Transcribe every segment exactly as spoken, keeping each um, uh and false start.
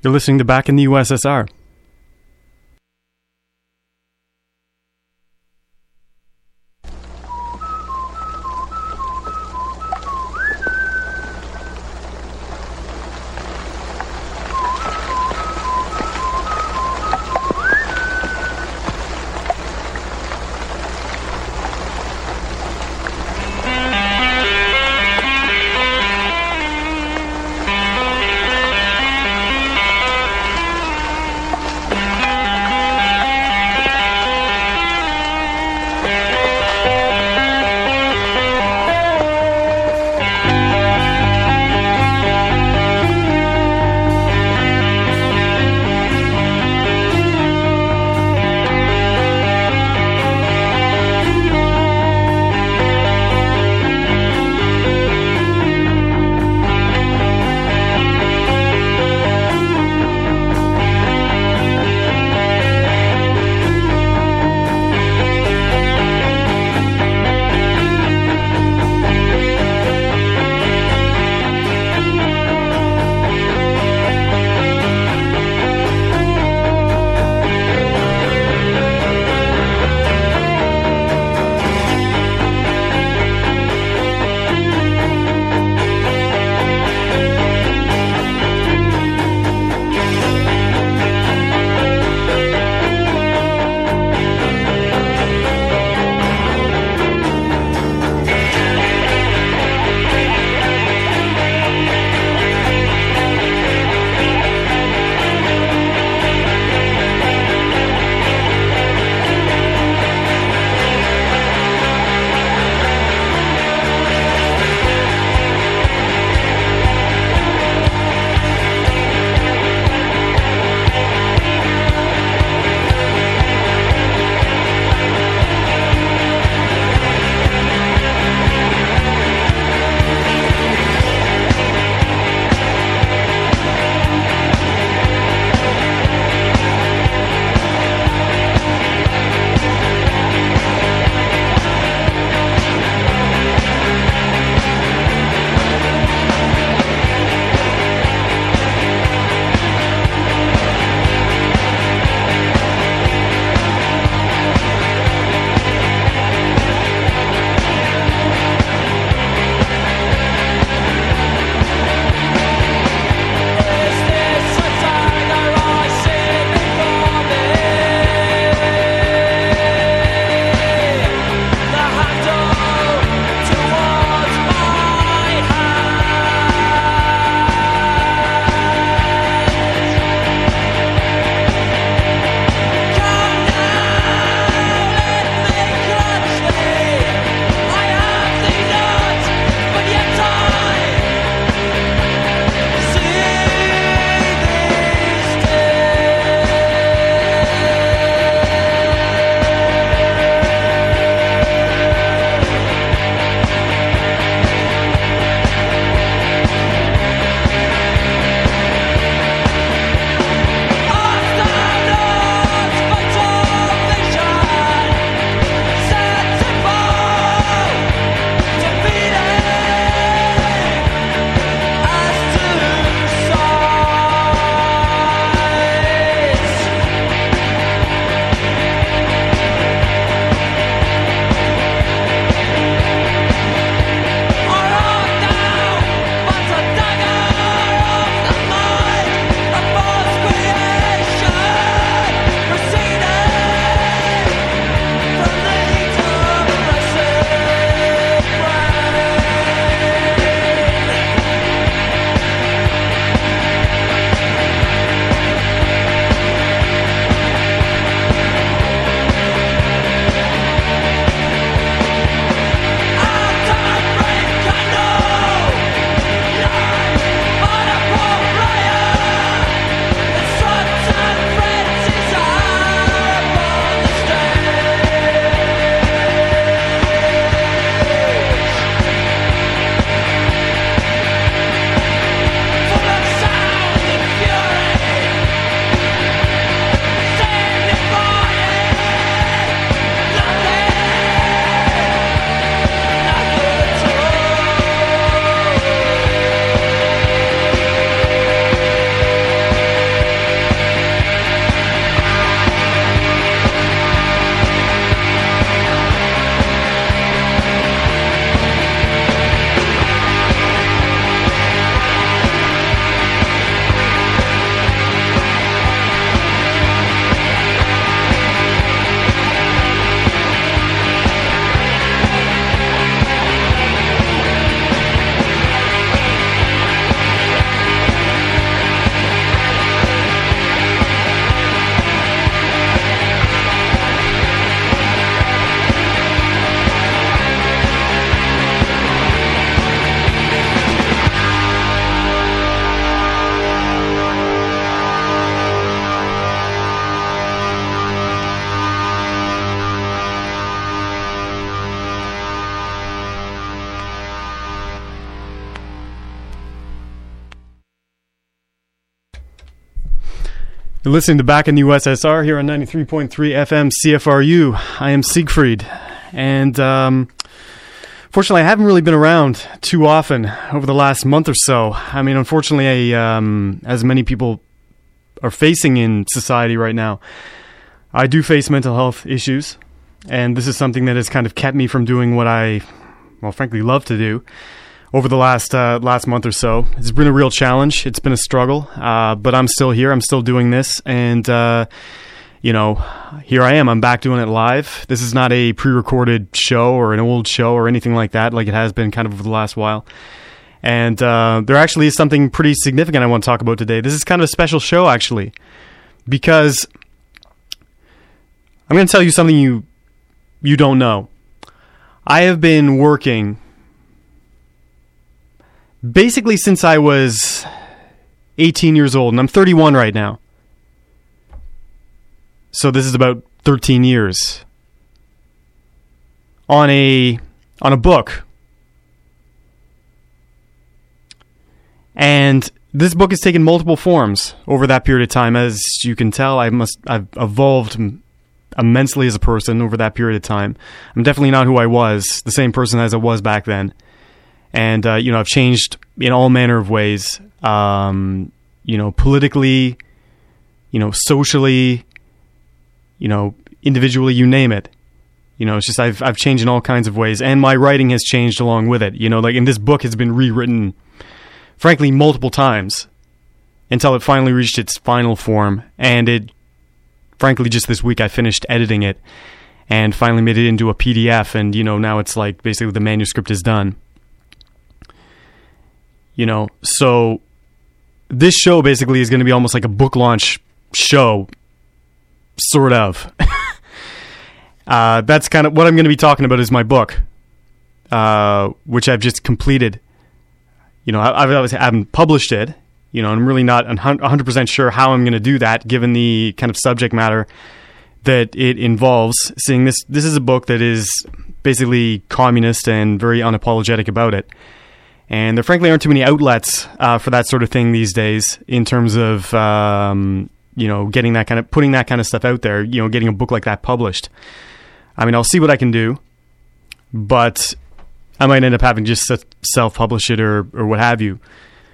You're listening to Back in the U S S R. You're listening to Back in the U S S R here on ninety-three point three F M C F R U. I am Siegfried, and um, fortunately I haven't really been around too often over the last month or so. I mean, unfortunately, I, um, as many people are facing in society right now, I do face mental health issues, and this is something that has kind of kept me from doing what I, well, frankly, love to do over the last uh, last month or so. It's been a real challenge. It's been a struggle, uh, but I'm still here. I'm still doing this, and uh, you know, here I am. I'm back doing it live. This is not a pre-recorded show or an old show or anything like that, like it has been kind of over the last while. And uh, there actually is something pretty significant I want to talk about today. This is kind of a special show, actually, because I'm going to tell you something you you don't know. I have been working basically since I was eighteen years old, and I'm thirty-one right now. So this is about thirteen years on a on a book. And this book has taken multiple forms over that period of time. As you can tell, I must I've evolved immensely as a person over that period of time. I'm definitely not who I was, the same person as I was back then. And, uh, you know, I've changed in all manner of ways, um, you know, politically, you know, socially, you know, individually, you name it. You know, it's just I've I've changed in all kinds of ways. And my writing has changed along with it. You know, like, and this book has been rewritten, frankly, multiple times until it finally reached its final form. And it, frankly, just this week I finished editing it and finally made it into a P D F. And, you know, now it's like basically the manuscript is done. You know, so this show basically is going to be almost like a book launch show, sort of. uh, that's kind of what I'm going to be talking about is my book, uh, which I've just completed. You know, I, I've, I haven't published it. You know, I'm really not one hundred percent sure how I'm going to do that, given the kind of subject matter that it involves. Seeing this, this is a book that is basically communist and very unapologetic about it. And there frankly aren't too many outlets uh, for that sort of thing these days in terms of, um, you know, getting that kind of, putting that kind of stuff out there, you know, getting a book like that published. I mean, I'll see what I can do, but I might end up having just self-publish it or, or what have you.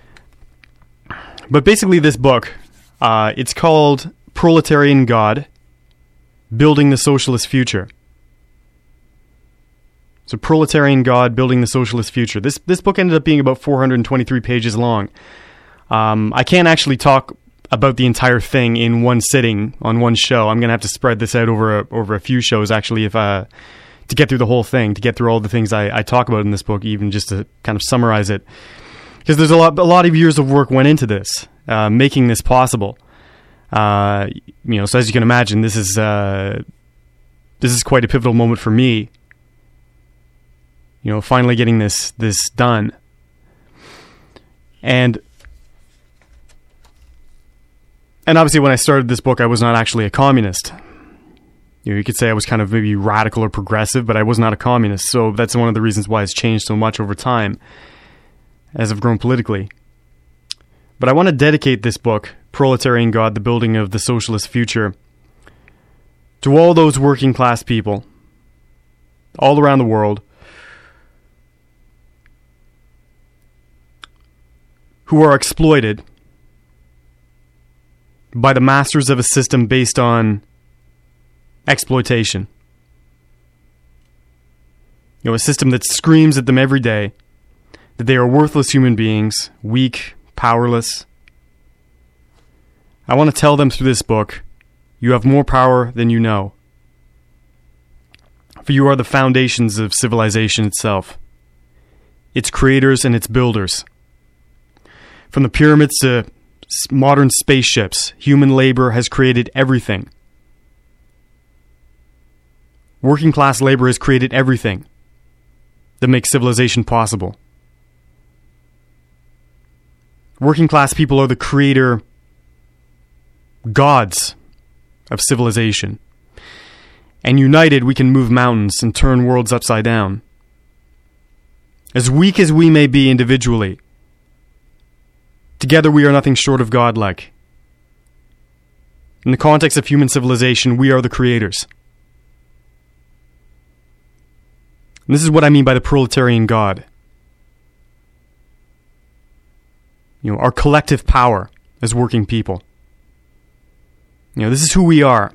But basically this book, uh, it's called Proletarian God, Building the Socialist Future. So Proletarian God, Building the Socialist Future. This this book ended up being about four hundred twenty-three pages long. Um, I can't actually talk about the entire thing in one sitting on one show. I'm going to have to spread this out over a, over a few shows, actually, if uh, to get through the whole thing, to get through all the things I, I talk about in this book, even just to kind of summarize it. Because there's a lot a lot of years of work went into this, uh, making this possible. Uh, you know, so as you can imagine, this is uh, this is quite a pivotal moment for me. You know, finally getting this this done. And and obviously when I started this book, I was not actually a communist. You know, you could say I was kind of maybe radical or progressive, but I was not a communist. So that's one of the reasons why it's changed so much over time as I've grown politically. But I want to dedicate this book, Proletarian God, the Building of the Socialist Future, to all those working class people all around the world who are exploited by the masters of a system based on exploitation. You know, a system that screams at them every day that they are worthless human beings, weak, powerless. I want to tell them through this book, you have more power than you know. For you are the foundations of civilization itself, its creators and its builders. From the pyramids to modern spaceships, human labor has created everything. Working class labor has created everything that makes civilization possible. Working class people are the creator gods of civilization. And united, we can move mountains and turn worlds upside down. As weak as we may be individually, together we are nothing short of godlike. In the context of human civilization, we are the creators. And this is what I mean by the proletarian God. You know, our collective power as working people. You know, this is who we are.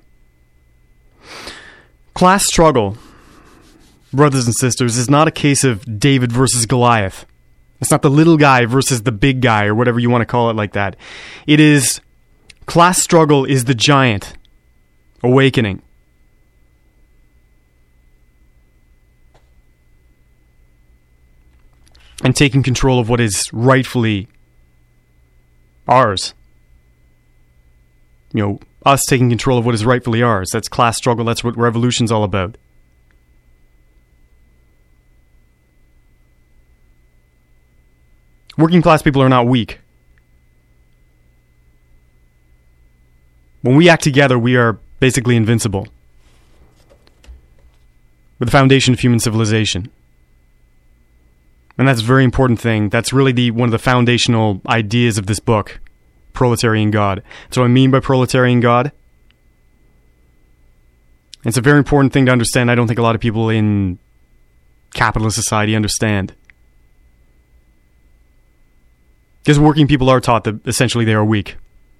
Class struggle, brothers and sisters, is not a case of David versus Goliath. It's not the little guy versus the big guy, or whatever you want to call it like that. It is, class struggle is the giant awakening. And taking control of what is rightfully ours. You know, us taking control of what is rightfully ours. That's class struggle. That's what revolution's all about. Working class people are not weak. When we act together, we are basically invincible. We're the foundation of human civilization. And that's a very important thing. That's really the one of the foundational ideas of this book, Proletarian God. So what I mean by Proletarian God, it's a very important thing to understand. I don't think a lot of people in capitalist society understand. Because working people are taught that essentially they are weak.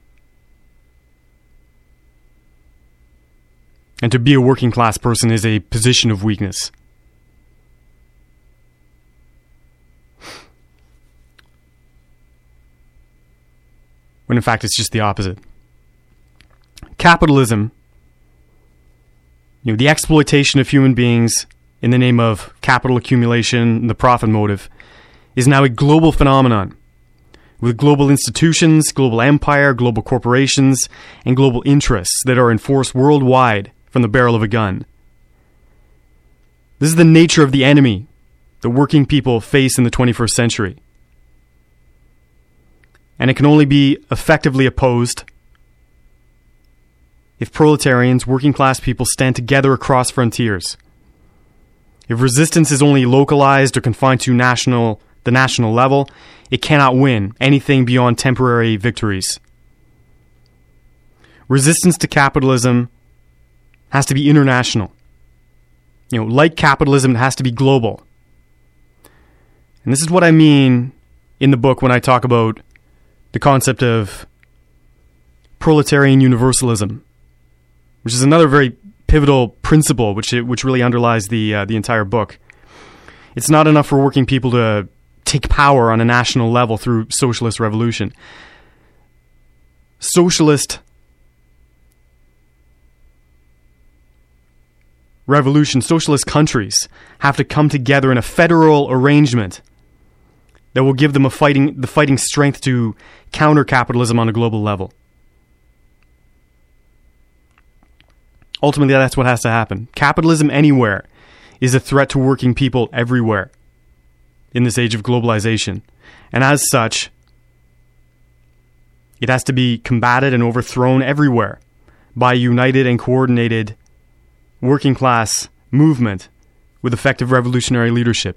And to be a working class person is a position of weakness. When in fact it's just the opposite. Capitalism, you know, the exploitation of human beings in the name of capital accumulation and the profit motive, is now a global phenomenon, with global institutions, global empire, global corporations, and global interests that are enforced worldwide from the barrel of a gun. This is the nature of the enemy that working people face in the twenty-first century. And it can only be effectively opposed if proletarians, working class people, stand together across frontiers. If resistance is only localized or confined to national, the national level, it cannot win anything beyond temporary victories. Resistance to capitalism has to be international. You know, like capitalism, it has to be global. And this is what I mean in the book when I talk about the concept of proletarian universalism, which is another very pivotal principle which it, which really underlies the uh, the entire book. It's not enough for working people to take power on a national level through socialist revolution. Socialist revolution, socialist countries have to come together in a federal arrangement that will give them a fighting the fighting strength to counter capitalism on a global level. Ultimately, that's what has to happen. Capitalism anywhere is a threat to working people everywhere in this age of globalization. And as such, it has to be combated and overthrown everywhere by a united and coordinated working class movement with effective revolutionary leadership.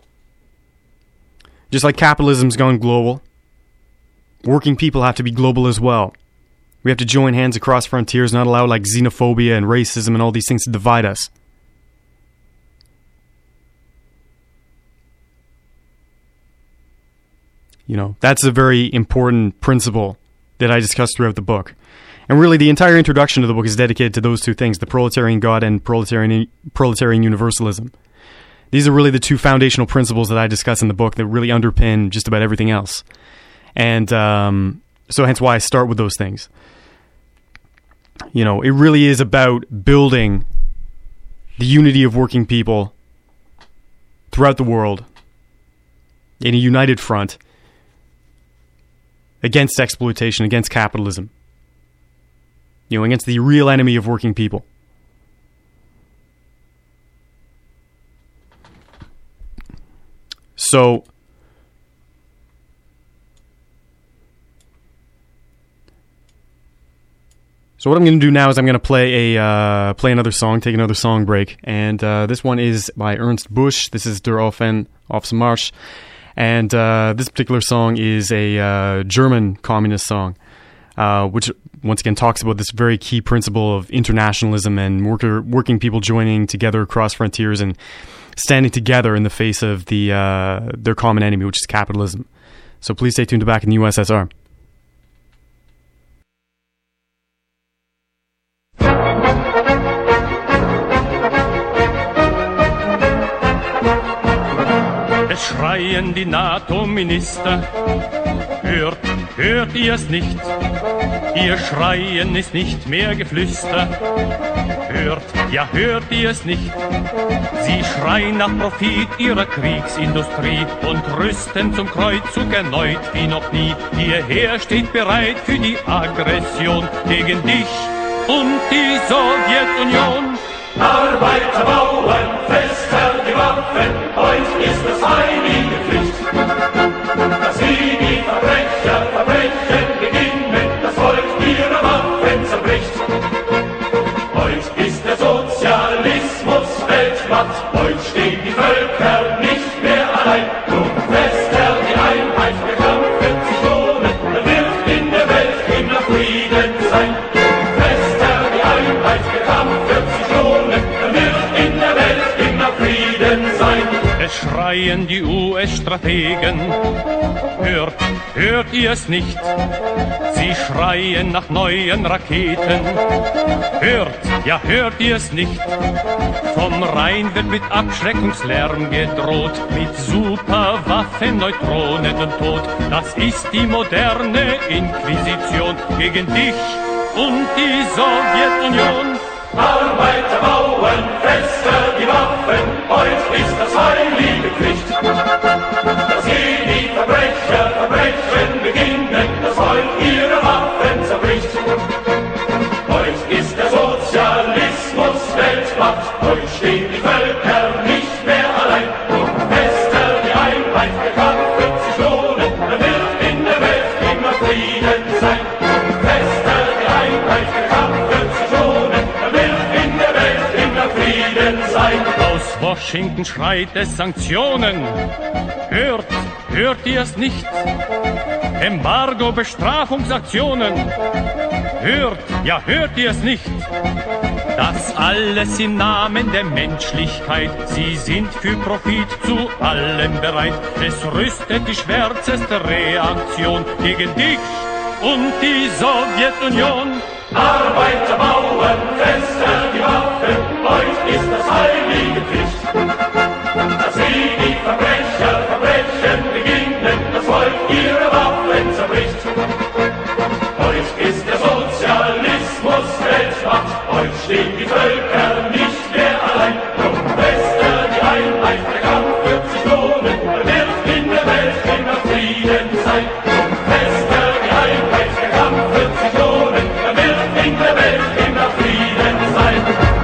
Just like capitalism's gone global, working people have to be global as well. We have to join hands across frontiers, not allow like xenophobia and racism and all these things to divide us. You know, that's a very important principle that I discussed throughout the book. And really, the entire introduction to the book is dedicated to those two things, the proletarian God and proletarian, proletarian universalism. These are really the two foundational principles that I discuss in the book that really underpin just about everything else. And um, so hence why I start with those things. You know, it really is about building the unity of working people throughout the world in a united front against exploitation, against capitalism. You know, against the real enemy of working people. So, so what I'm going to do now is I'm going to play a uh, play another song, take another song break, and uh, this one is by Ernst Busch. This is Der Offen aufs Marsch, and uh, this particular song is a uh, German communist song, uh, which once again talks about this very key principle of internationalism and worker working people joining together across frontiers and standing together in the face of the uh, their common enemy, which is capitalism. So please stay tuned to Back in the U S S R. Es schreien die NATO-Minister, hört, hört ihr es nicht? Ihr Schreien ist nicht mehr Geflüster. Hört, ja hört ihr es nicht? Sie schreien nach Profit ihrer Kriegsindustrie und rüsten zum Kreuzzug erneut wie noch nie. Ihr Heer steht bereit für die Aggression gegen dich und die Sowjetunion. Arbeiter, Bauern, fester die Waffen, euch ist es heilige Pflicht, dass sie die Verbrecher, Verbrechen beginnen, das Volk ihre Waffen zerbricht. Euch ist der Sozialismus weltmatt, euch stehen die Völker nicht mehr allein. Nun fester die Einheit, der Kampf wird sich lohnen, dann wird in der Welt immer Frieden sein. Fester die Einheit, der Kampf wird sich lohnen, dann wird in der Welt immer Frieden sein. Es schreien die U S-Strategen, hört, hört ihr es nicht? Sie schreien nach neuen Raketen, hört, ja hört ihr es nicht? Vom Rhein wird mit Abschreckungslärm gedroht, mit Superwaffen, Neutronen und Tod. Das ist die moderne Inquisition gegen dich und die Sowjetunion. Arbeiter, Bauern, fester die Waffen, euch ist das heilige Pflicht, dass sie die Verbrecher, Verbrechen beginnen, das Volk ihre Waffen zerbricht. Euch ist der Sozialismus weltmatt, euch stehen die Völker nicht mehr allein. Und fester die Einheit, der Kampf wird sich lohnen, dann wird in der Welt immer Frieden sein. Und fester die Einheit, der Kampf wird sich lohnen, dann wird in der Welt immer Frieden sein. Aus Washington schreit es Sanktionen. Hört, hört ihr es nicht? Embargo, Bestrafungsaktionen. Hört, ja hört ihr es nicht? Das alles im Namen der Menschlichkeit. Sie sind für Profit zu allem bereit. Es rüstet die schwärzeste Reaktion gegen dich und die Sowjetunion. Arbeiter, Bauern, fester die Waffen, euch ist das heilige Pflicht, dass sie die Verbrecher, Verbrechen beginnen, das Volk ihre Waffen zerbricht. Euch ist der Sozialismus weltmatt, euch stehen die Völker nicht mehr allein. Drum fester die Einheit, der Kampf wird sich lohnen, dann wird in der Welt immer Frieden sein. Drum fester die Einheit, der Kampf wird sich lohnen, dann wird in der Welt immer Frieden sein.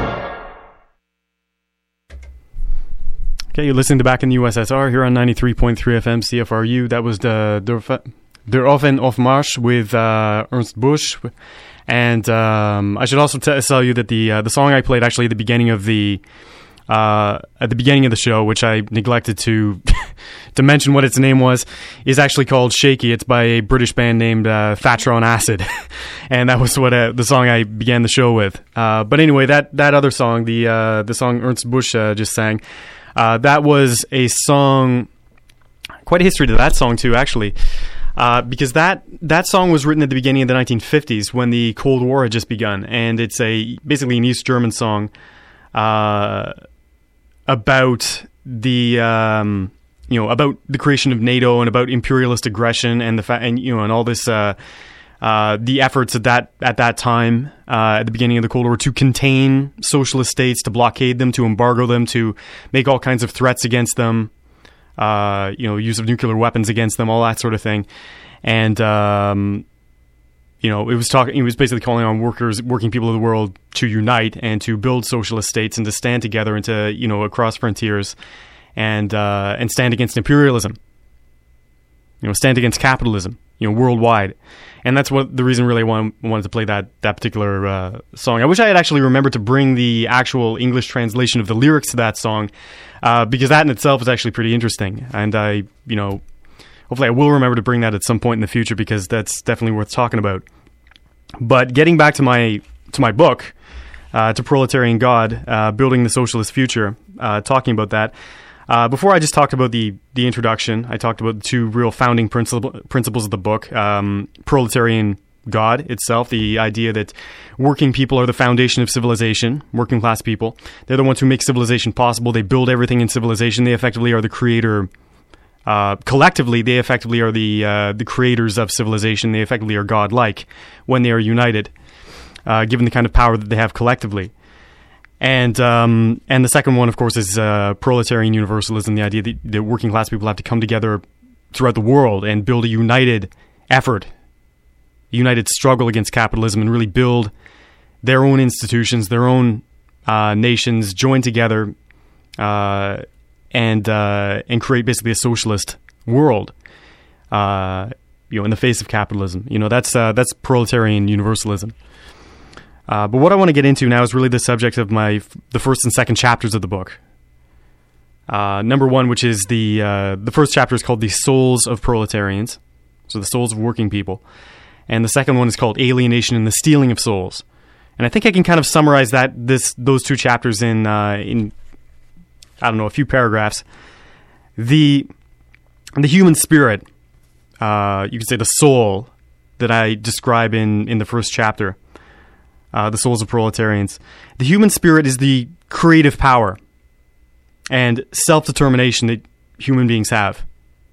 Okay, you're listening to Back in the U S S R here on ninety-three point three F M C F R U. That was the Der, Der Offen auf Marsch with uh, Ernst Busch. And um, I should also t- tell you that the uh, the song I played actually at the beginning of the uh, at the beginning of the show, which I neglected to to mention what its name was, is actually called Shaky. It's by a British band named uh, Thatcher on Acid, and that was what uh, the song I began the show with. Uh, but anyway, that that other song, the uh, the song Ernst Busch uh, just sang, uh, that was a song. Quite a history to that song too, actually. Uh, because that, that song was written at the beginning of the nineteen fifties when the Cold War had just begun, and it's a basically an East German song uh, about the um, you know about the creation of NATO and about imperialist aggression and the fa- and you know and all this uh, uh, the efforts at that at that time uh, at the beginning of the Cold War to contain socialist states, to blockade them, to embargo them, to make all kinds of threats against them. Uh, you know, use of nuclear weapons against them, all that sort of thing, and um, you know, it was talking. It was basically calling on workers, working people of the world to unite and to build socialist states and to stand together and to, you know, across frontiers and uh, and stand against imperialism. You know, stand against capitalism. You know, worldwide, and that's what the reason really I wanted, wanted to play that that particular uh, song. I wish I had actually remembered to bring the actual English translation of the lyrics to that song. Uh, because that in itself is actually pretty interesting, and I, you know, hopefully I will remember to bring that at some point in the future because that's definitely worth talking about. But getting back to my to my book, uh, To Proletarian God, uh, Building the Socialist Future, uh, talking about that. Uh, before I just talked about the, the introduction, I talked about the two real founding principle, principles of the book, um, proletarian God itself, the idea that working people are the foundation of civilization, working class people. They're the ones who make civilization possible. They build everything in civilization. They effectively are the creator. Uh, collectively, they effectively are the uh, the creators of civilization. They effectively are God-like when they are united, uh, given the kind of power that they have collectively. And um, and the second one, of course, is uh, proletarian universalism, the idea that, that working class people have to come together throughout the world and build a united effort, a united struggle against capitalism, and really build their own institutions, their own uh, nations, join together, uh, and uh, and create basically a socialist world, uh, you know, in the face of capitalism. You know, that's uh, that's proletarian universalism. Uh, but what I want to get into now is really the subject of my the first and second chapters of the book. Uh, number one, which is the uh, the first chapter is called "The Souls of Proletarians," so the souls of working people, and the second one is called "Alienation and the Stealing of Souls." And I think I can kind of summarize that this those two chapters in uh, in I don't know a few paragraphs. The the human spirit, uh, you could say the soul that I describe in in the first chapter. Uh, the souls of proletarians. The human spirit is the creative power and self-determination that human beings have.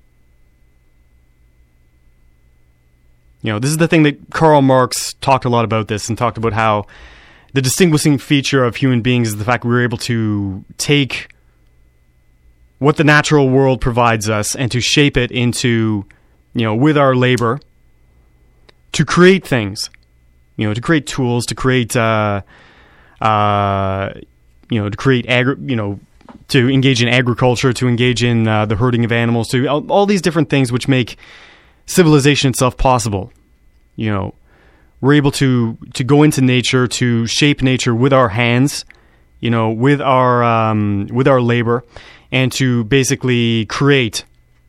You know, this is the thing that Karl Marx talked a lot about this and talked about how the distinguishing feature of human beings is the fact we're able to take what the natural world provides us and to shape it into, you know, with our labor, to create things. You know, to create tools, to create, uh, uh, you know, to create, agri- you know, to engage in agriculture, to engage in uh, the herding of animals, to all, all these different things which make civilization itself possible. You know, we're able to to go into nature, to shape nature with our hands, you know, with our um, with our labor, and to basically create,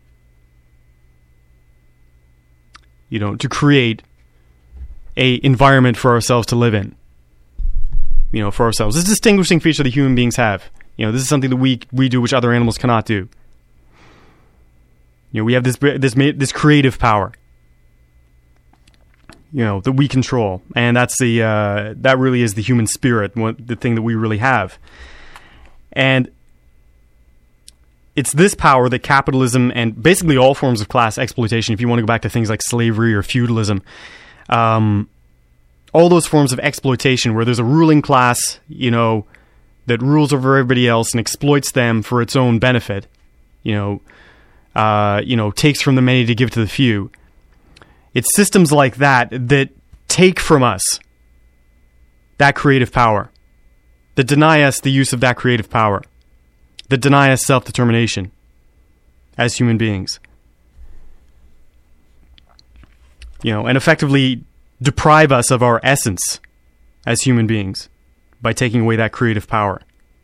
you know, to create a environment for ourselves to live in, you know, for ourselves. This is a distinguishing feature that human beings have. You know, this is something that we we do which other animals cannot do. You know, we have this this this creative power, you know, that we control, and that's the uh, that really is the human spirit, the thing that we really have. And it's this power that capitalism and basically all forms of class exploitation, if you want to go back to things like slavery or feudalism, Um, all those forms of exploitation where there's a ruling class, you know, that rules over everybody else and exploits them for its own benefit, you know, uh, you know, takes from the many to give to the few. It's systems like that that take from us that creative power, that deny us the use of that creative power, that deny us self-determination as human beings. You know, and effectively deprive us of our essence as human beings by taking away that creative power.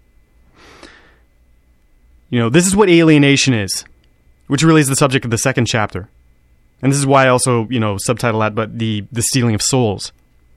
You know, this is what alienation is, which really is the subject of the second chapter. And this is why I also, you know, subtitle that, but the, the stealing of souls.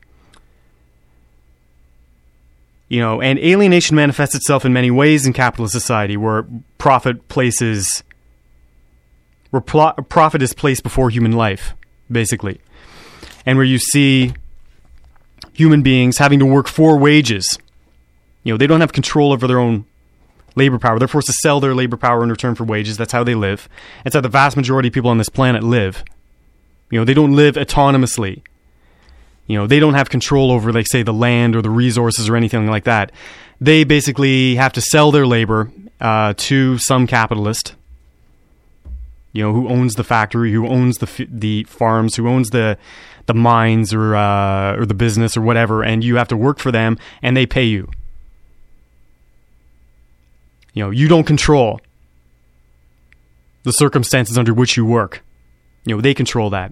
You know, and alienation manifests itself in many ways in capitalist society, where profit places, where pl- profit is placed before human life, basically. And where you see human beings having to work for wages. You know, they don't have control over their own labor power. They're forced to sell their labor power in return for wages. That's how they live. It's how the vast majority of people on this planet live. You know, they don't live autonomously. You know, they don't have control over, like, say, the land or the resources or anything like that. They basically have to sell their labor uh, to some capitalist, you know, who owns the factory, who owns the f- the farms, who owns the the mines or uh, or the business or whatever, and you have to work for them, and they pay you. You know, you don't control the circumstances under which you work. You know, they control that.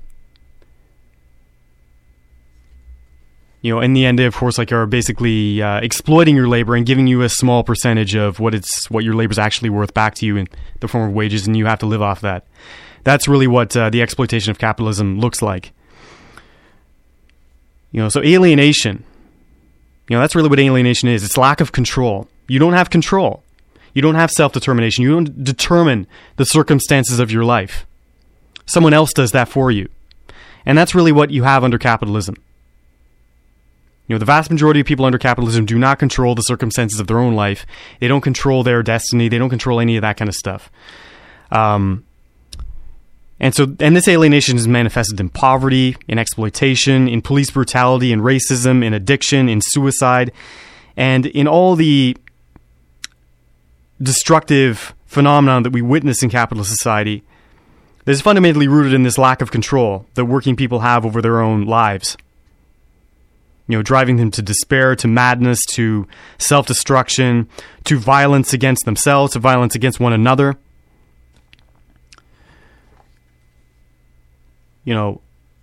You know, in the end, they, of course, like, are basically uh, exploiting your labor and giving you a small percentage of what it's what your labor is actually worth back to you in the form of wages, and you have to live off that. That's really what uh, the exploitation of capitalism looks like. You know, so alienation, you know, that's really what alienation is. It's lack of control. You don't have control. You don't have self-determination. You don't determine the circumstances of your life. Someone else does that for you. And that's really what you have under capitalism. You know, the vast majority of people under capitalism do not control the circumstances of their own life. They don't control their destiny. They don't control any of that kind of stuff. Um, and so, and this alienation is manifested in poverty, in exploitation, in police brutality, in racism, in addiction, in suicide, and in all the destructive phenomenon that we witness in capitalist society. That is fundamentally rooted in this lack of control that working people have over their own lives. You know, driving them to despair, to madness, to self-destruction, to violence against themselves, to violence against one another. You know,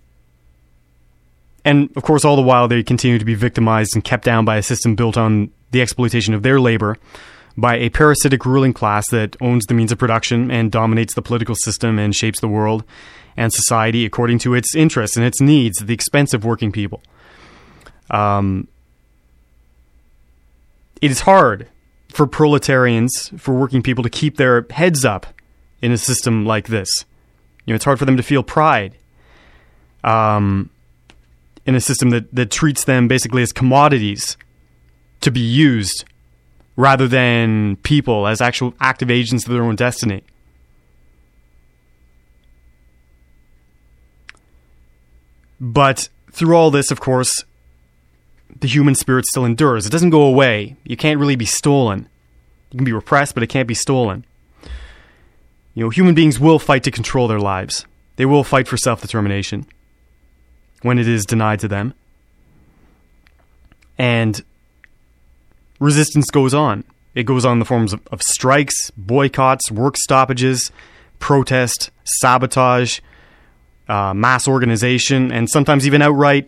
and of course, all the while they continue to be victimized and kept down by a system built on the exploitation of their labor by a parasitic ruling class that owns the means of production and dominates the political system and shapes the world and society according to its interests and its needs at the expense of working people. Um, it is hard for proletarians, for working people to keep their heads up in a system like this. You know, it's hard for them to feel pride um, in a system that, that treats them basically as commodities to be used rather than people as actual active agents of their own destiny. But through all this, of course, the human spirit still endures. It doesn't go away. You can't really be stolen. You can be repressed, but it can't be stolen. You know, human beings will fight to control their lives. They will fight for self-determination when it is denied to them. And resistance goes on. It goes on in the forms of, of strikes, boycotts, work stoppages, protest, sabotage, uh, mass organization, and sometimes even outright,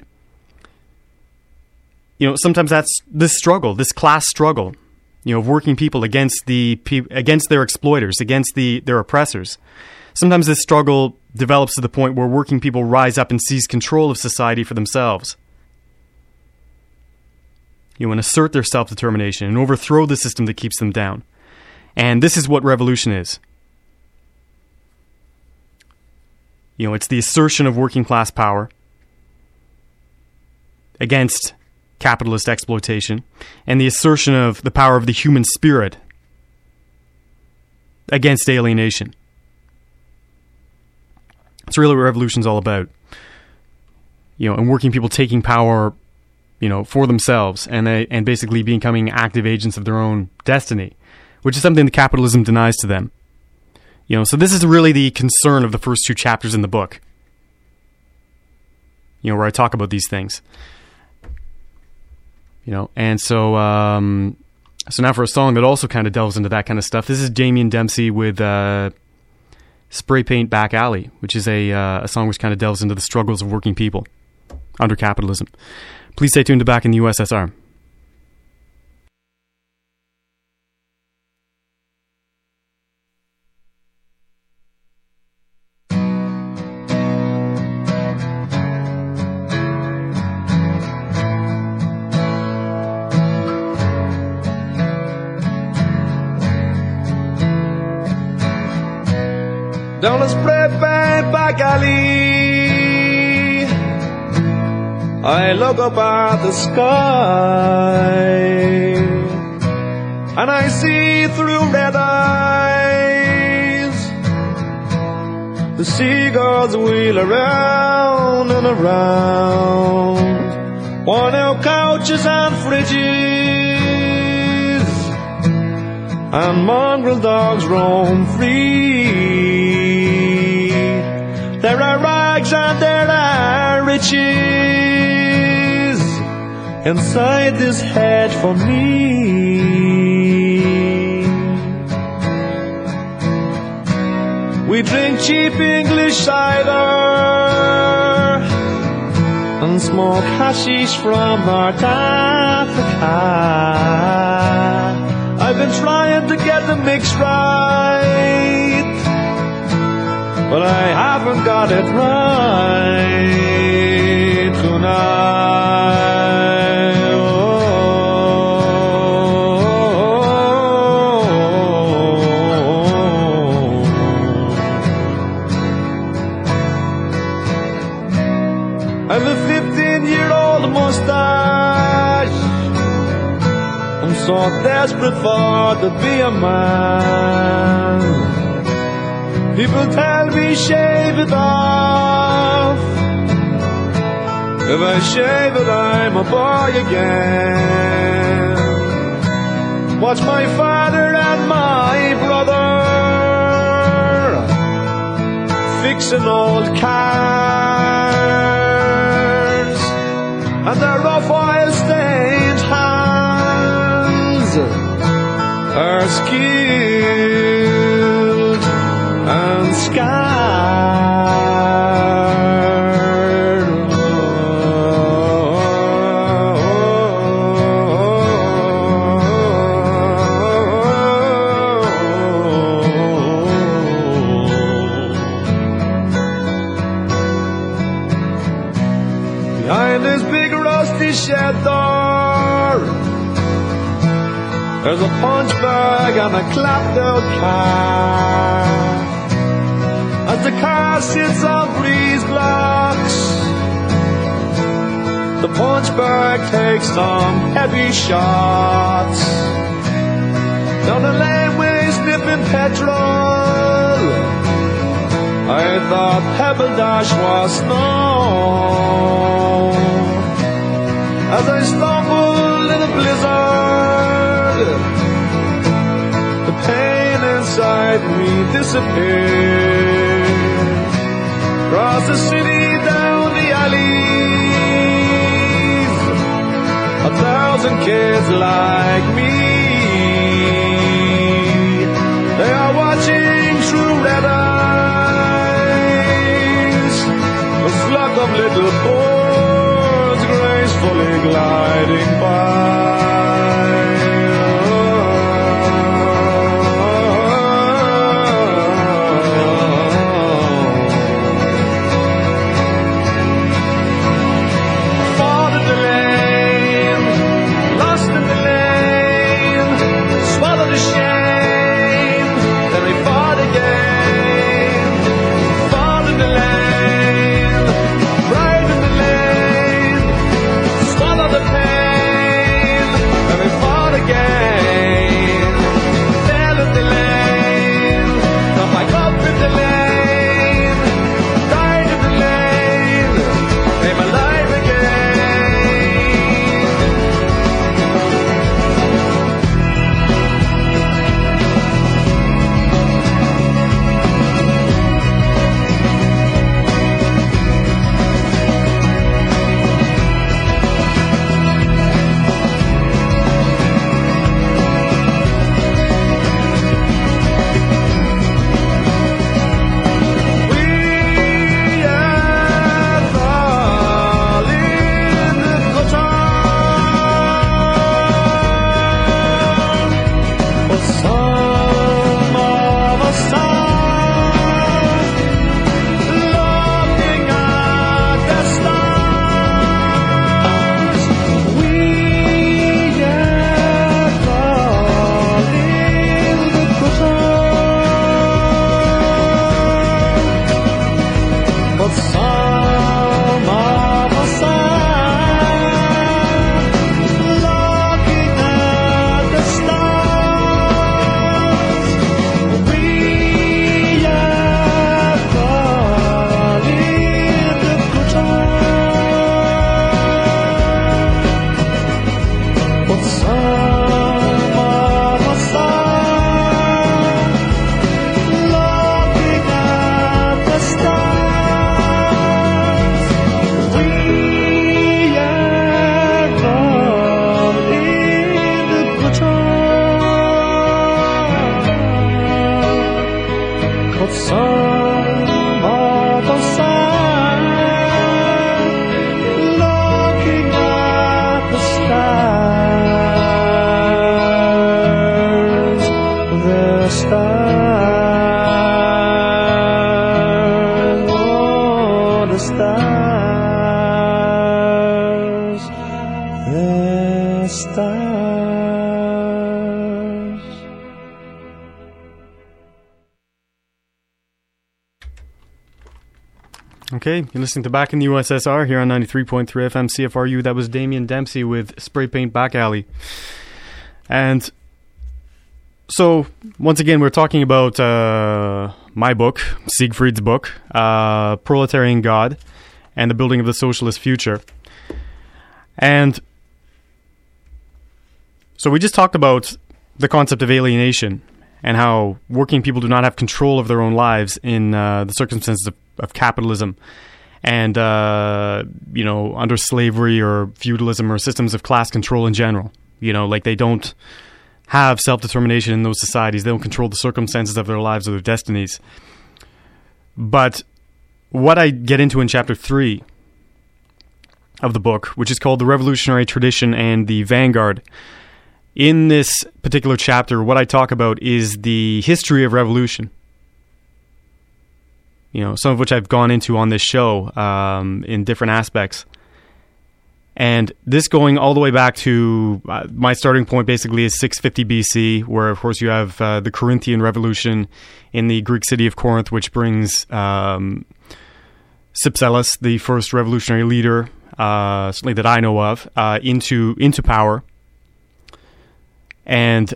you know, sometimes that's this struggle, this class struggle, you know, of working people against the against their exploiters, against the their oppressors. Sometimes this struggle develops to the point where working people rise up and seize control of society for themselves. You know, and assert their self-determination and overthrow the system that keeps them down. And this is what revolution is. You know, it's the assertion of working class power against capitalist exploitation, and the assertion of the power of the human spirit against alienation. It's really what revolution's all about. You know, and working people taking power, you know, for themselves, and they, and basically becoming active agents of their own destiny, which is something that capitalism denies to them. You know, so this is really the concern of the first two chapters in the book. You know, where I talk about these things. You know, and so um, so now for a song that also kind of delves into that kind of stuff. This is Damien Dempsey with uh, Spray Paint Back Alley, which is a uh, a song which kind of delves into the struggles of working people under capitalism. Please stay tuned to Back in the U S S R. Down the spray paint back alley, I look up at the sky, and I see through red eyes the seagulls wheel around and around, worn out couches and fridges, and mongrel dogs roam free. There are rags and there are riches inside this head for me. We drink cheap English cider and smoke hashish from North Africa. I've been trying to get the mix right, but I haven't got it right tonight. and the fifteen-year-old mustache. I'm so desperate for to be a man. People tell me shave it off. If I shave it, I'm a boy again. Watch my father and my brother fixing old cars, and their rough oil-stained hands are skilled and scarred. Behind this big rusty shed door, there's a punch bag and a clapped-out car. As the car sits on breeze blocks, the punch bag takes some heavy shots. Down the laneway sniffing petrol, I thought Pebble Dash was snow. As I stumbled in a blizzard, the pain inside me disappeared. Across the city, down the alleys, a thousand kids like me, they are watching through red eyes, a flock of little birds gracefully gliding by. Okay, you're listening to Back in the U S S R here on ninety-three point three F M C F R U. That was Damien Dempsey with Spray Paint Back Alley. And so, once again, we're talking about uh, my book, Siegfried's book, uh, Proletarian God and the Building of the Socialist Future. And so we just talked about the concept of alienation and how working people do not have control of their own lives in uh, the circumstances of, of capitalism and, uh, you know, under slavery or feudalism or systems of class control in general. You know, like they don't have self-determination in those societies. They don't control the circumstances of their lives or their destinies. But what I get into in chapter three of the book, which is called The Revolutionary Tradition and the Vanguard, in this particular chapter, what I talk about is the history of revolution. You know, some of which I've gone into on this show um, in different aspects. And this going all the way back to uh, my starting point basically is six fifty B C, where of course you have uh, the Corinthian Revolution in the Greek city of Corinth, which brings um, Cypselus, the first revolutionary leader, uh, certainly that I know of, uh, into into power, and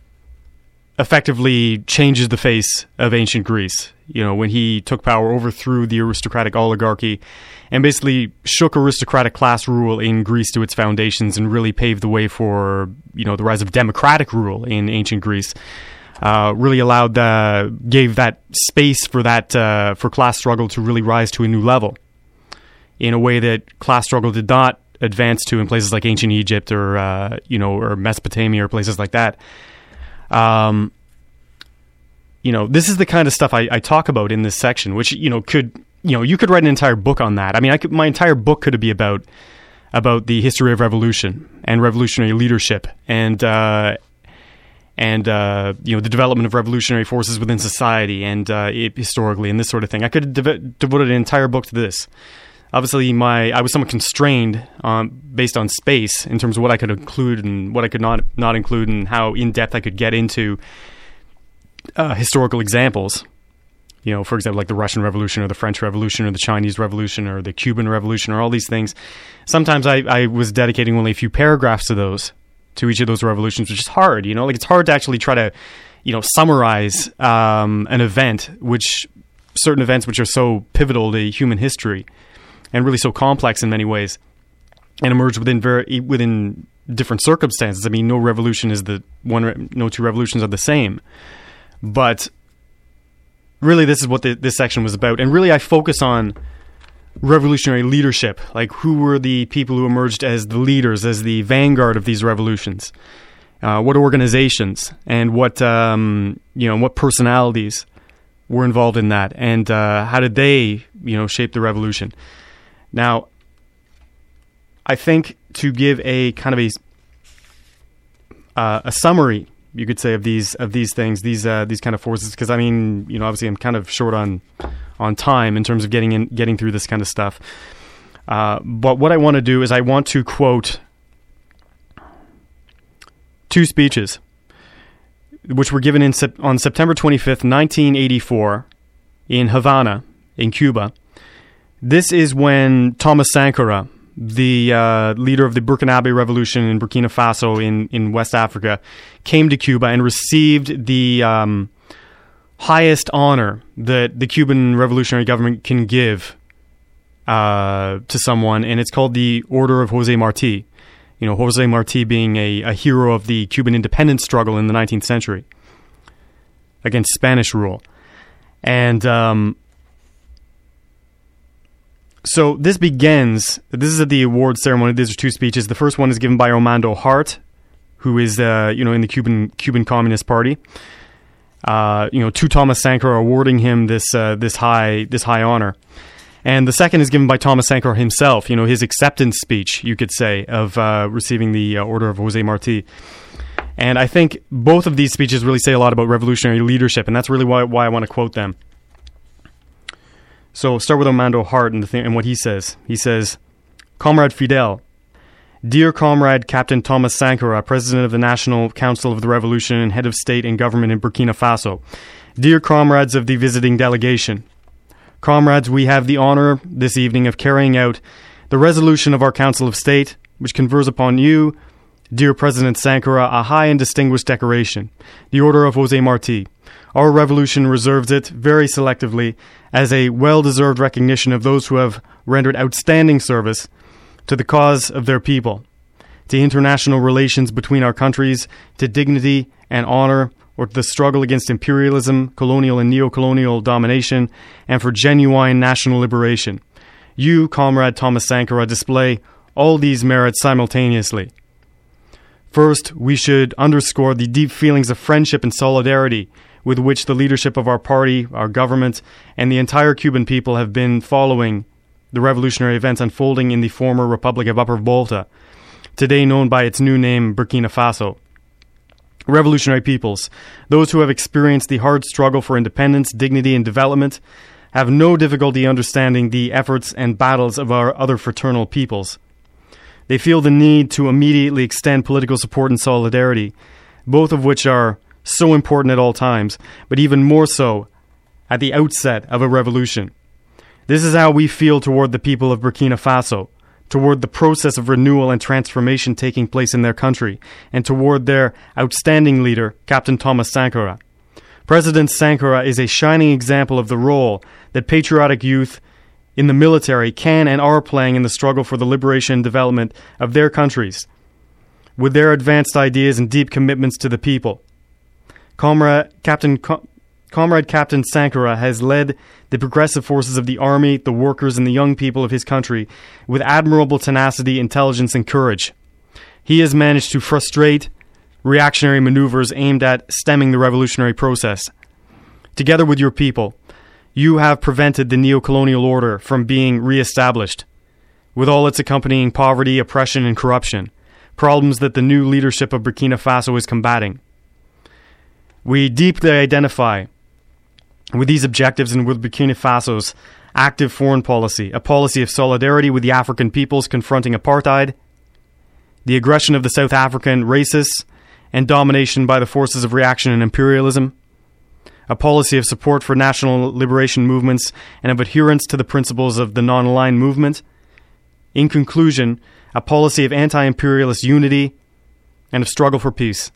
effectively changes the face of ancient Greece. You know, when he took power, overthrew the aristocratic oligarchy, and basically shook aristocratic class rule in Greece to its foundations and really paved the way for, you know, the rise of democratic rule in ancient Greece. Uh, really allowed, the, gave that space for that, uh, for class struggle to really rise to a new level in a way that class struggle did not advance to in places like ancient Egypt or, uh, you know, or Mesopotamia or places like that. Um, you know, this is the kind of stuff I, I talk about in this section, which, you know, could, you know, you could write an entire book on that. I mean, I could, my entire book could be about, about the history of revolution and revolutionary leadership and, uh, and, uh, you know, the development of revolutionary forces within society and, uh, it, historically and this sort of thing. I could have dev- devoted an entire book to this. Obviously, my I was somewhat constrained um, based on space in terms of what I could include and what I could not not include, and how in depth I could get into uh, historical examples. You know, for example, like the Russian Revolution or the French Revolution or the Chinese Revolution or the Cuban Revolution or all these things. Sometimes I, I was dedicating only a few paragraphs to those, to each of those revolutions, which is hard. You know, like it's hard to actually try to, you know, summarize um, an event, which certain events which are so pivotal to human history. And really so complex in many ways, and emerge within very within different circumstances. I mean, no revolution is the one. No two revolutions are the same. But really, this is what the, this section was about. And really, I focus on revolutionary leadership, like who were the people who emerged as the leaders, as the vanguard of these revolutions. Uh, what organizations and what um, you know, what personalities were involved in that, and uh, how did they, you know, shape the revolution. Now, I think to give a kind of a uh, a summary, you could say, of these of these things, these uh, these kind of forces, because I mean, you know, obviously I'm kind of short on on time in terms of getting in, getting through this kind of stuff. Uh, but what I want to do is I want to quote two speeches, which were given in sep- on September twenty-fifth, nineteen eighty-four, in Havana, in Cuba. This is when Thomas Sankara, the uh, leader of the Burkinabe Revolution in Burkina Faso in, in West Africa, came to Cuba and received the um, highest honor that the Cuban revolutionary government can give uh, to someone, and it's called the Order of José Martí. You know, José Martí being a, a hero of the Cuban independence struggle in the nineteenth century against Spanish rule. And um, so this begins, this is at the award ceremony. These are two speeches. The first one is given by Armando Hart, who is, uh, you know, in the Cuban Cuban Communist Party. Uh, you know, to Thomas Sankara, awarding him this uh, this high this high honor. And the second is given by Thomas Sankara himself. You know, his acceptance speech, you could say, of uh, receiving the uh, Order of José Martí. And I think both of these speeches really say a lot about revolutionary leadership, and that's really why why I want to quote them. So start with Armando Hart and, the thing, and what he says. He says, "Comrade Fidel, dear comrade Captain Thomas Sankara, President of the National Council of the Revolution and Head of State and Government in Burkina Faso, dear comrades of the visiting delegation, Comrades, we have the honor this evening of carrying out the resolution of our Council of State, which confers upon you, dear President Sankara, a high and distinguished decoration, the Order of José Martí. Our revolution reserves it very selectively as a well-deserved recognition of those who have rendered outstanding service to the cause of their people, to international relations between our countries, to dignity and honor, or to the struggle against imperialism, colonial and neo-colonial domination, and for genuine national liberation. You, Comrade Thomas Sankara, display all these merits simultaneously. First, we should underscore the deep feelings of friendship and solidarity with which the leadership of our party, our government, and the entire Cuban people have been following the revolutionary events unfolding in the former Republic of Upper Volta, today known by its new name, Burkina Faso. Revolutionary peoples, those who have experienced the hard struggle for independence, dignity, and development, have no difficulty understanding the efforts and battles of our other fraternal peoples. They feel the need to immediately extend political support and solidarity, both of which are so important at all times, but even more so at the outset of a revolution. This is how we feel toward the people of Burkina Faso, toward the process of renewal and transformation taking place in their country, and toward their outstanding leader, Captain Thomas Sankara. President Sankara is a shining example of the role that patriotic youth in the military can and are playing in the struggle for the liberation and development of their countries, with their advanced ideas and deep commitments to the people. Comrade Captain Com- Comrade Captain Sankara has led the progressive forces of the army, the workers, and the young people of his country with admirable tenacity, intelligence, and courage. He has managed to frustrate reactionary maneuvers aimed at stemming the revolutionary process. Together with your people, you have prevented the neo-colonial order from being re-established, with all its accompanying poverty, oppression, and corruption, problems that the new leadership of Burkina Faso is combating. We deeply identify with these objectives and with Burkina Faso's active foreign policy, a policy of solidarity with the African peoples confronting apartheid, the aggression of the South African racists, and domination by the forces of reaction and imperialism, a policy of support for national liberation movements and of adherence to the principles of the non-aligned movement. In conclusion, a policy of anti-imperialist unity and of struggle for peace.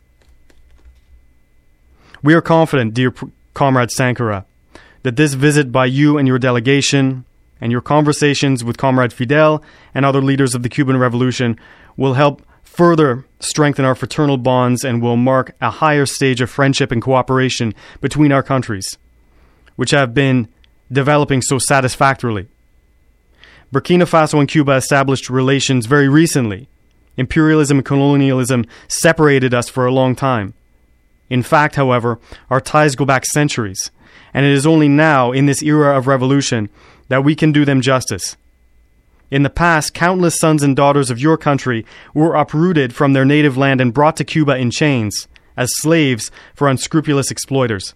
We are confident, dear Comrade Sankara, that this visit by you and your delegation and your conversations with Comrade Fidel and other leaders of the Cuban Revolution will help further strengthen our fraternal bonds and will mark a higher stage of friendship and cooperation between our countries, which have been developing so satisfactorily. Burkina Faso and Cuba established relations very recently. Imperialism and colonialism separated us for a long time. In fact, however, our ties go back centuries, and it is only now, in this era of revolution, that we can do them justice. In the past, countless sons and daughters of your country were uprooted from their native land and brought to Cuba in chains, as slaves for unscrupulous exploiters.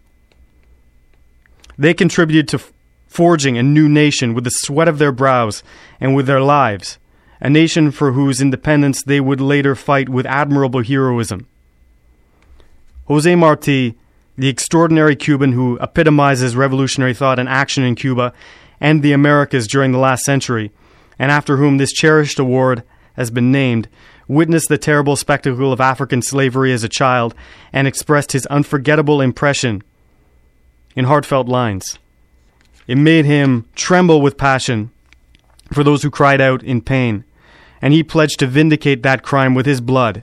They contributed to f- forging a new nation with the sweat of their brows and with their lives, a nation for whose independence they would later fight with admirable heroism. José Martí, the extraordinary Cuban who epitomizes revolutionary thought and action in Cuba and the Americas during the last century, and after whom this cherished award has been named, witnessed the terrible spectacle of African slavery as a child and expressed his unforgettable impression in heartfelt lines. It made him tremble with passion for those who cried out in pain, and he pledged to vindicate that crime with his blood.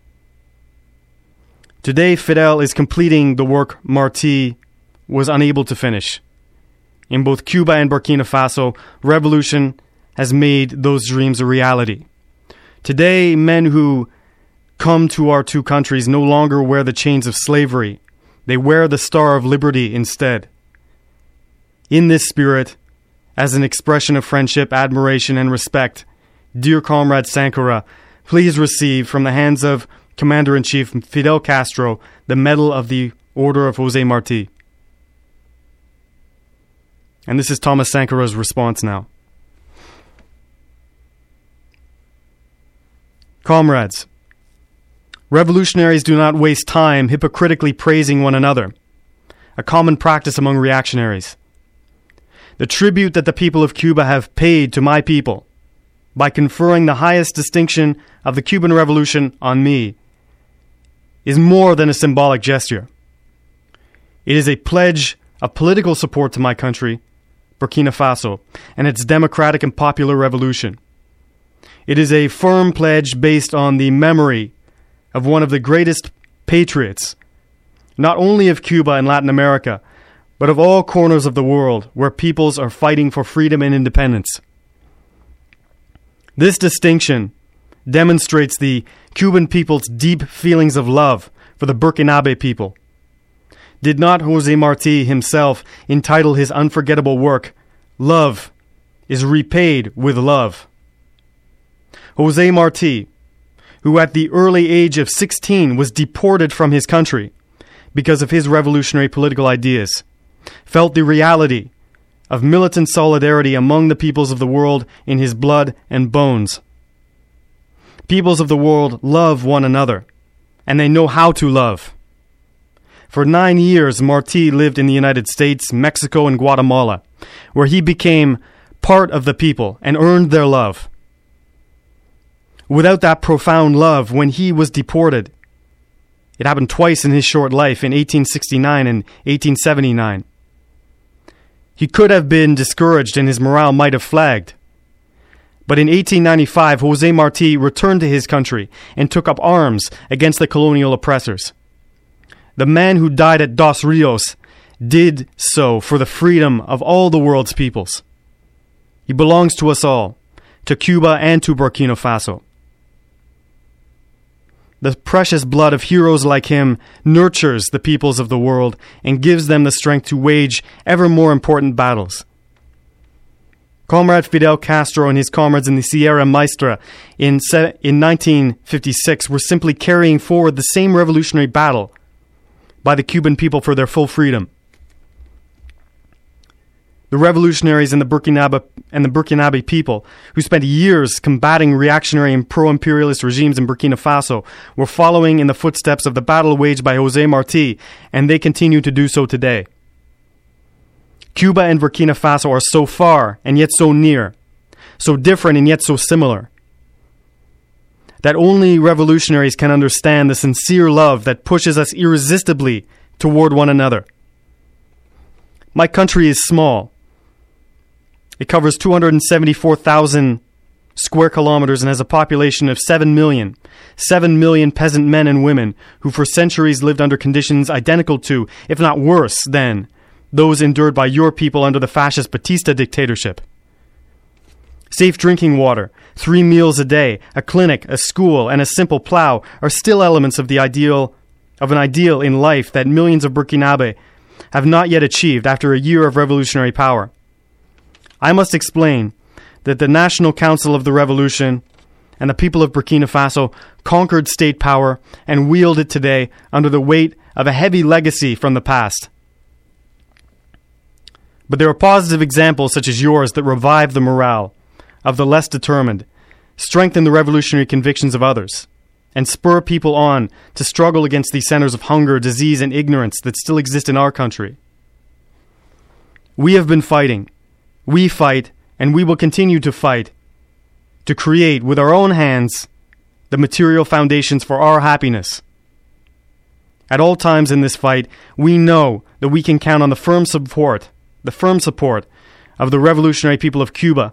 Today, Fidel is completing the work Martí was unable to finish. In both Cuba and Burkina Faso, revolution has made those dreams a reality. Today, men who come to our two countries no longer wear the chains of slavery. They wear the star of liberty instead. In this spirit, as an expression of friendship, admiration, and respect, dear Comrade Sankara, please receive from the hands of Commander-in-Chief Fidel Castro the Medal of the Order of José Martí. And this is Thomas Sankara's response now. Comrades, revolutionaries do not waste time hypocritically praising one another, a common practice among reactionaries. The tribute that the people of Cuba have paid to my people by conferring the highest distinction of the Cuban Revolution on me is more than a symbolic gesture. It is a pledge of political support to my country, Burkina Faso, and its democratic and popular revolution. It is a firm pledge based on the memory of one of the greatest patriots, not only of Cuba and Latin America, but of all corners of the world where peoples are fighting for freedom and independence. This distinction demonstrates the Cuban people's deep feelings of love for the Burkinabe people. Did not José Martí himself entitle his unforgettable work, "Love is Repaid with Love"? José Martí, who at the early age of sixteen was deported from his country because of his revolutionary political ideas, felt the reality of militant solidarity among the peoples of the world in his blood and bones. Peoples of the world love one another, and they know how to love. For nine years, Martí lived in the United States, Mexico, and Guatemala, where he became part of the people and earned their love. Without that profound love, when he was deported, it happened twice in his short life, in eighteen sixty-nine and eighteen seventy-nine. He could have been discouraged and his morale might have flagged. But in eighteen ninety-five, José Martí returned to his country and took up arms against the colonial oppressors. The man who died at Dos Rios did so for the freedom of all the world's peoples. He belongs to us all, to Cuba and to Burkina Faso. The precious blood of heroes like him nurtures the peoples of the world and gives them the strength to wage ever more important battles. Comrade Fidel Castro and his comrades in the Sierra Maestra in, in nineteen fifty-six were simply carrying forward the same revolutionary battle by the Cuban people for their full freedom. The revolutionaries and the Burkinabe and the Burkinabe people, who spent years combating reactionary and pro-imperialist regimes in Burkina Faso, were following in the footsteps of the battle waged by José Martí, and they continue to do so today. Cuba and Burkina Faso are so far and yet so near, so different and yet so similar, that only revolutionaries can understand the sincere love that pushes us irresistibly toward one another. My country is small. It covers two hundred seventy-four thousand square kilometers and has a population of seven million. seven million peasant men and women who for centuries lived under conditions identical to, if not worse than, those endured by your people under the fascist Batista dictatorship. Safe drinking water, three meals a day, a clinic, a school, and a simple plow are still elements of the ideal of an ideal in life that millions of Burkinabe have not yet achieved after a year of revolutionary power. I must explain that the National Council of the Revolution and the people of Burkina Faso conquered state power and wield it today under the weight of a heavy legacy from the past. But there are positive examples such as yours that revive the morale of the less determined, strengthen the revolutionary convictions of others, and spur people on to struggle against these centers of hunger, disease, and ignorance that still exist in our country. We have been fighting. We fight, and we will continue to fight, to create with our own hands the material foundations for our happiness. At all times in this fight, we know that we can count on the firm support, the firm support of the revolutionary people of Cuba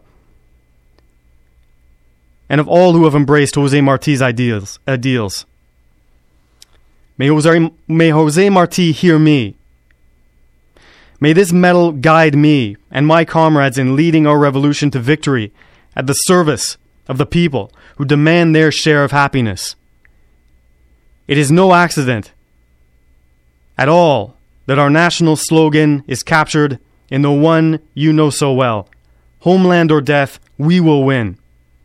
and of all who have embraced José Martí's ideals. ideals. May José, may José Martí hear me. May this medal guide me and my comrades in leading our revolution to victory at the service of the people who demand their share of happiness. It is no accident at all that our national slogan is captured in the one you know so well: homeland or death, we will win.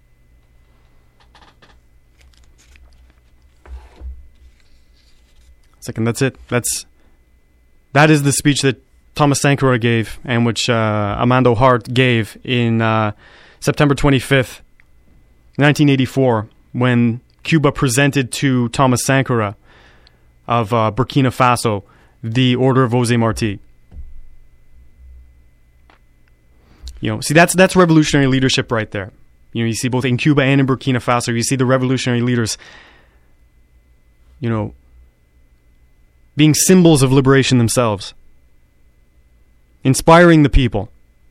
Second, that's it. That's that is the speech that Thomas Sankara gave, and which uh, Armando Hart gave in uh, September twenty-fifth, nineteen eighty-four, when Cuba presented to Thomas Sankara of uh, Burkina Faso the Order of José Martí. You know, see, that's that's revolutionary leadership right there. You know, you see both in Cuba and in Burkina Faso, you see the revolutionary leaders, you know, being symbols of liberation themselves, inspiring the people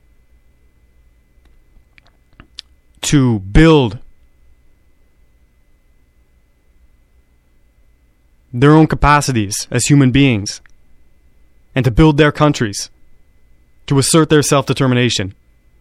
to build their own capacities as human beings and to build their countries, to assert their self-determination.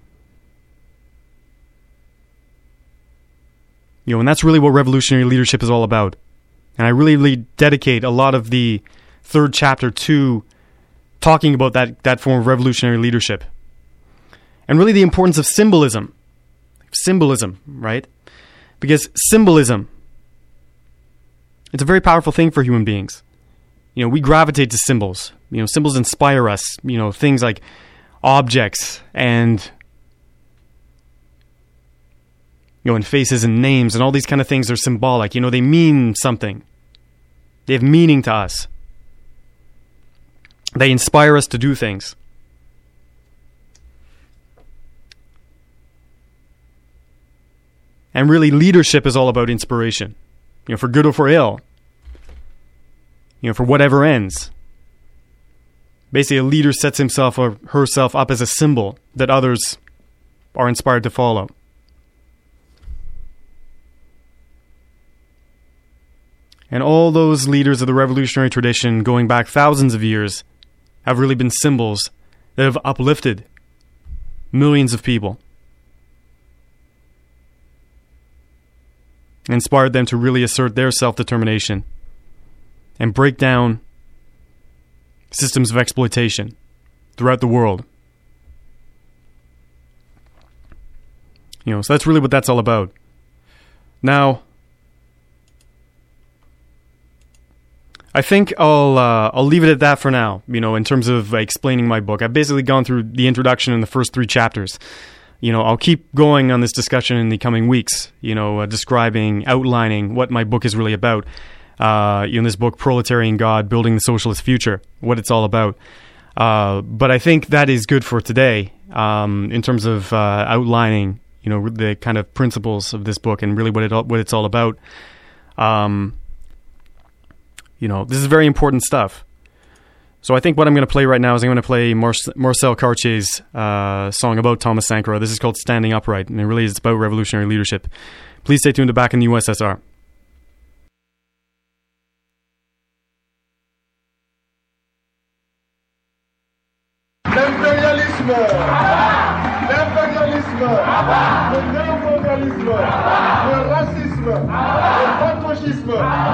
You know, and that's really what revolutionary leadership is all about. And I really, really dedicate a lot of the third chapter to talking about that, that form of revolutionary leadership. And really the importance of symbolism. Symbolism, right? Because symbolism, it's a very powerful thing for human beings. You know, we gravitate to symbols. You know, symbols inspire us. You know, things like objects and, you know, and faces and names and all these kind of things are symbolic. You know, they mean something. They have meaning to us. They inspire us to do things. And really, leadership is all about inspiration. You know, for good or for ill. You know, for whatever ends. Basically, a leader sets himself or herself up as a symbol that others are inspired to follow. And all those leaders of the revolutionary tradition going back thousands of years have really been symbols that have uplifted millions of people. Inspired them to really assert their self-determination and break down systems of exploitation throughout the world. You know, so that's really what that's all about. Now, I think I'll uh, I'll leave it at that for now, you know, in terms of uh, explaining my book. I've basically gone through the introduction in the first three chapters. You know, I'll keep going on this discussion in the coming weeks, you know, uh, describing, outlining what my book is really about. Uh, in this book, Proletarian God, Building the Socialist Future, what it's all about. Uh, but I think that is good for today um, in terms of uh, outlining, you know, the kind of principles of this book and really what it what it's all about. Um, you know, this is very important stuff. So I think what I'm going to play right now is I'm going to play Mar- Marcel Cartier's uh, song about Thomas Sankara. This is called Standing Upright, and it really is about revolutionary leadership. Please stay tuned to Back in the U S S R. L'impérialisme, l'impérialisme, le néocolonialisme, le racisme, le patrochisme,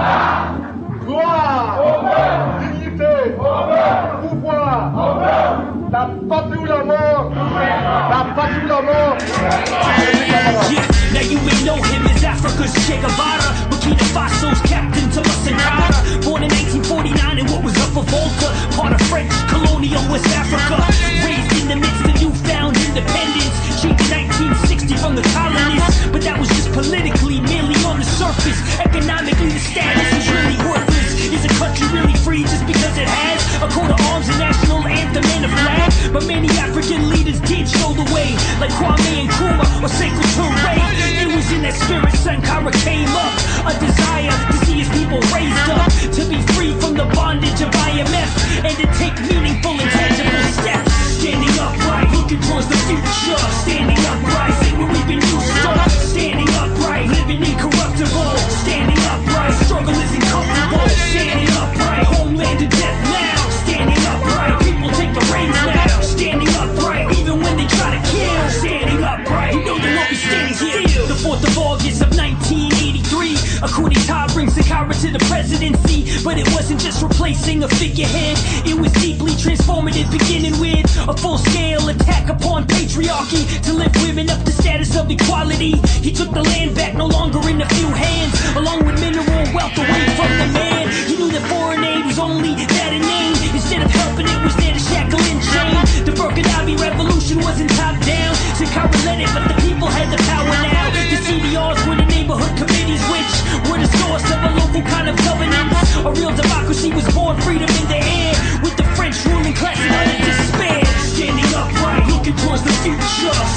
gloire, dignité, pouvoir, la patrie ou la mort, la patrie ou la mort. Yeah, now you may know him as Africa's Che Guevara, Burkina Faso's Captain Thomas Sankara, born in eighteen forty-nine in what was up for Volta, part of French colonial West Africa, raised in the midst of newfound independence, cheated nineteen sixty from the colonists, but that was just politically, merely on the surface. Economically, the status is really worthless. Is a country really free just because it has a coat of arms, a national anthem, and a flag? But many African leaders did show the way, like Kwame Nkrumah or Sekou Touré. It was in that spirit Sankara came up, a desire to see his people raised up, to be free from the bondage of I M F, and to take meaningful and tangible steps. Standing upright, looking towards the future. Standing upright, say what we've been used to. Standing upright, living incorruptible. Standing upright, struggle isn't comfortable. Standing upright, homeland to death now. Standing upright, people take the reins now. Standing upright, even when they try to kill. Standing upright, you know they won't be standing still. The fourth of August of nineteen eighty-three, a coup d'etat brings Sankara to the presidency. But it wasn't just replacing a figurehead, it was deeply transformative, beginning with a full-scale attack upon patriarchy to lift women up to status of equality. He took the land back, no longer in a few hands, along with mineral wealth away from the man. He knew that foreign aid was only that a name. Instead of helping, it was there to shackle and chain. The Burkinabe revolution wasn't top down, Sankara led it, but the people had the power now. The C D Rs were the neighborhood committees, which were the source of a local kind of governance. A real democracy was born, freedom in the air, with the French ruling class in utter despair. Standing upright, looking towards the future.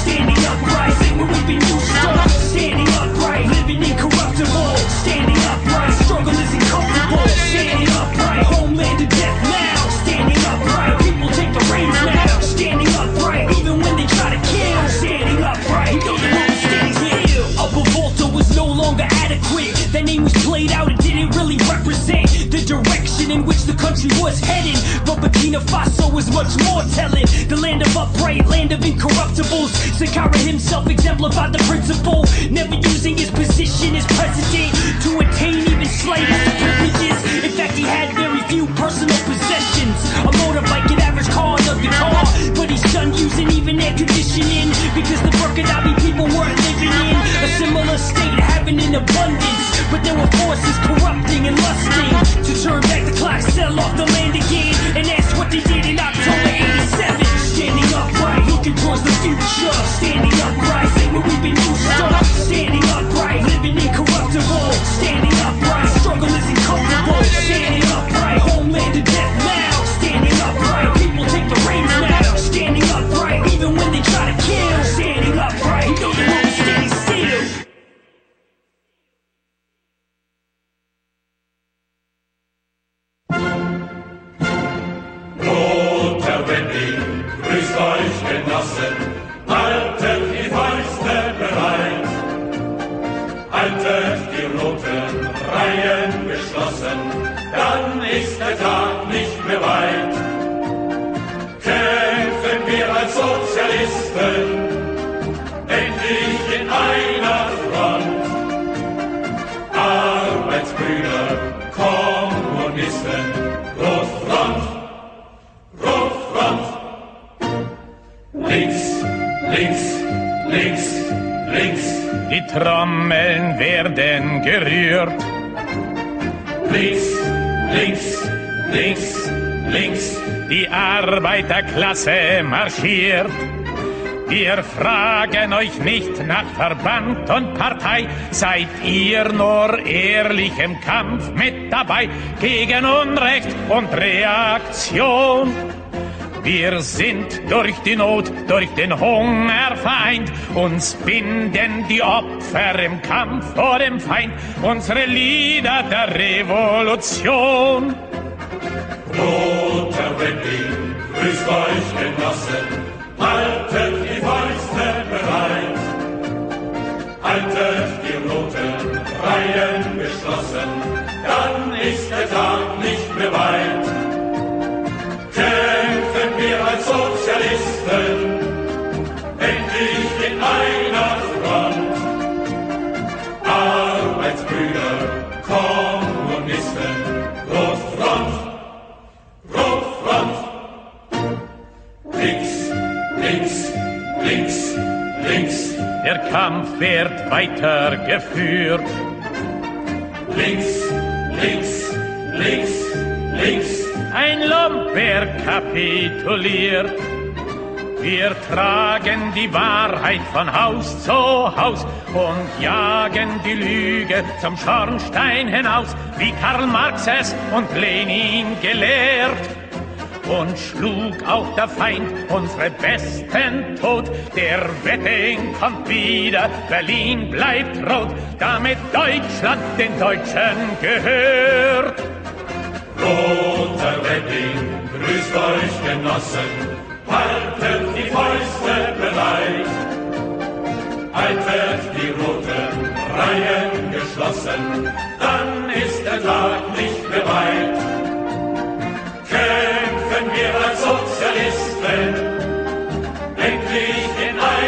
was headed, but Burkina Faso was much more telling. The land of upright, land of incorruptibles. Sankara himself exemplified the principle, never using his position as president to attain even slightest privileges. In fact, he had very few personal possessions, a motorbike, an average car, and a guitar, but he's done using even air conditioning because the Burkinabe people weren't living in a similar state, having an abundance, but there were forces corrupting and lusting to turn back the clock, sell off the land again, and that's what they did in October eighty-seven. Standing upright, looking towards the future. Standing upright, say what we've been used to. Standing upright, living incorruptible. Standing upright, struggle isn't comfortable. Standing upright, homeland to death now. Standing upright, people take the reins now. Standing upright, even when they try to kill. Standing upright, you know the world is standing still. Roter Wedding, grüßt euch Genossen, haltet die Fäuste bereit. Haltet die roten Reihen geschlossen, dann ist der Tag nicht mehr weit. Kämpfen wir als Sozialisten, endlich in einer Front. Arbeitsbrüder, Kommunisten, Rotfront, Rotfront. Links, links, links, links. Die Trommeln werden gerührt. Links, links, links, links. Die Arbeiterklasse marschiert. Wir fragen euch nicht nach Verband und Partei, seid ihr nur ehrlich im Kampf mit dabei gegen Unrecht und Reaktion? Wir sind durch die Not, durch den Hunger vereint, uns binden die Opfer im Kampf vor dem Feind, unsere Lieder der Revolution. Roter Wedding, grüßt euch Genossen, haltet die Fäuste bereit. Haltet die roten Reihen geschlossen, dann ist der Tag nicht mehr weit. Kämpfen wir als Sozialisten, endlich in einer Front. Arbeitsbrüder, Kommunisten, Rotfront, Rotfront. Links, links, links, links. Der Kampf wird weitergeführt. Links, links, links, links. Ein Lumper kapituliert. Wir tragen die Wahrheit von Haus zu Haus und jagen die Lüge zum Schornstein hinaus, wie Karl Marx es und Lenin gelehrt. Und schlug auch der Feind unsere Besten tot. Der Wedding kommt wieder, Berlin bleibt rot, damit Deutschland den Deutschen gehört. Roter Wedding, grüßt euch Genossen, haltet die Fäuste bereit. Haltet die roten Reihen geschlossen,